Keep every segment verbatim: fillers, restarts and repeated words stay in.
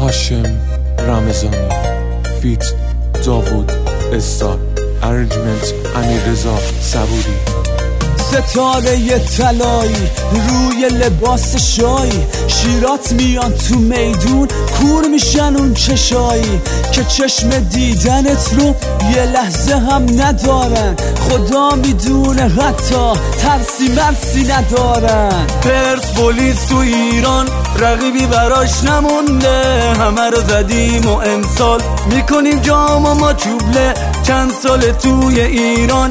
هاشم رمضانی فیت داوود استار ارنجمنت امیررضا صبوری. ستاره طلایی روی لباس شایی، شیرات میان تو میدون کور میشن اون چشایی که چشم دیدنت رو یه لحظه هم ندارن. خدا میدونه حتی ترسی مرسی ندارن. پرسپولیس تو ایران رقیبی براش نمونده، همه رو زدیم و امسال میکنیم جام و ما چوبله. چند سال توی ایران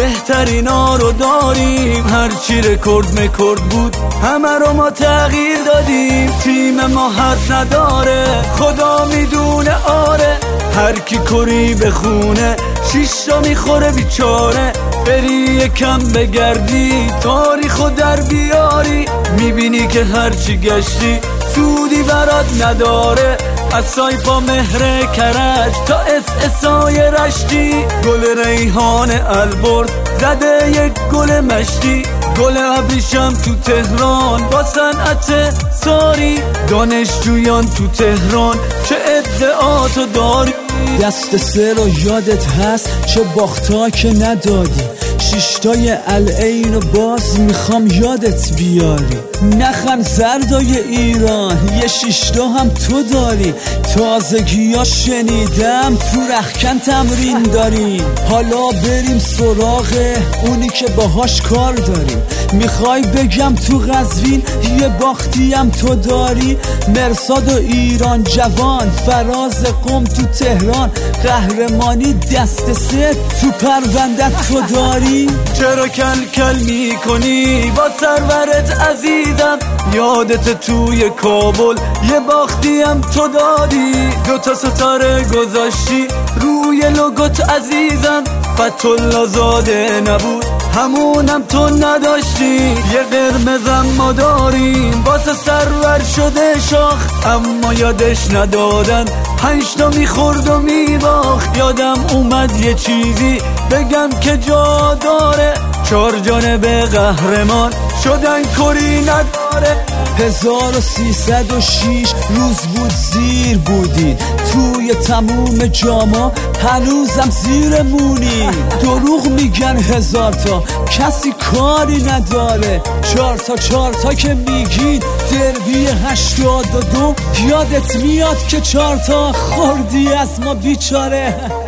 بهترینا رو داریم، هرچی رکورد مکورد بود همه رو ما تغییر دادیم. تیم ما حد نداره خدا میدونه آره، هر کی کری بخونه شیشتا میخوره بیچاره. بری یکم بگردی تاریخو در بیاری، میبینی که هرچی گشتی سودی برات نداره. از سایپا مهر کرج تا اس اسای رشتی، گل ریحان البرز زده یک گل مشتی. گل ابریشم تو تهران با صنعت ساری، دانشجویان تو تهران چه ادعاتو داری. دست سه رو یادت هست چه باختا که ندادی، شیشتای العین و باز میخوام یادت بیاری. نخن زردای ایران یه شیشتا هم تو داری، تازگی ها شنیدم تو رخکن تمرین داریم. حالا بریم سراغ اونی که باهاش کار داریم. میخوای بگم تو قزوین یه باختی هم تو داری، مرصاد و ایران جوان فراز قم تو تهران، قهرمانی دست سه تو پروندت تو داری. چرا کل کل میکنی با سرورت عزیزم، یادت توی کابل یه باختی هم تو دادی. دوتا ستاره گذاشتی روی لوگوت عزیزم، فتح‌الله زاده نبود همونم تو نداشتی. یه قرمزم ما داریم واسه سرور شده شاخ، اما یادش ندادن پنجتا میخورد و میباخت. یادم اومد یه چیزی بگم که جا داره، چار جانب قهرمان شدن کری نداره. هزار و سیصد و شیش روز بود زیر بودی، توی تموم جاما هنوزم زیرمونی. دروغ میگن هزار تا کسی کاری نداره، چار تا چار تا که میگین دربی هشتاد و دو یادت میاد که چار تا خوردی از ما بیچاره.